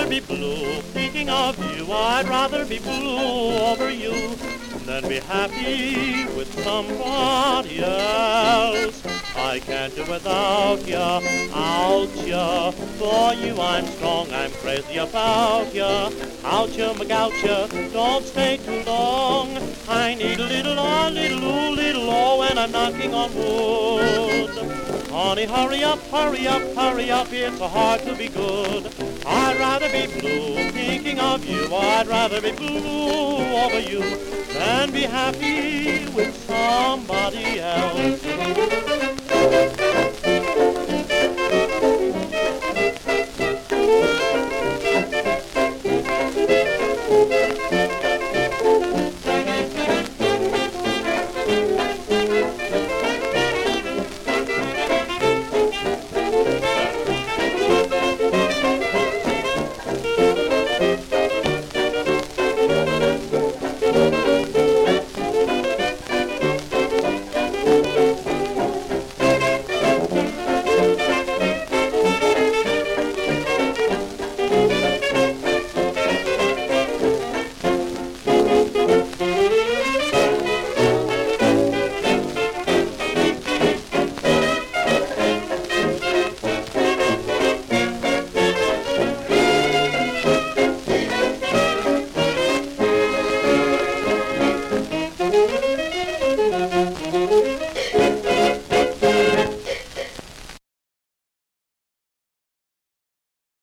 rather be blue thinking of you. I'd rather be blue over you than be happy with somebody else. I can't do without ya, out ya. For you I'm strong, I'm crazy about ya. Out ya, McGout ya, don't stay too long. I need a little, oh, when I'm knocking on wood. Honey, hurry up, hurry up, hurry up, it's so hard to be good. I'd rather be blue thinking of you. I'd rather be blue over you than be happy with somebody else.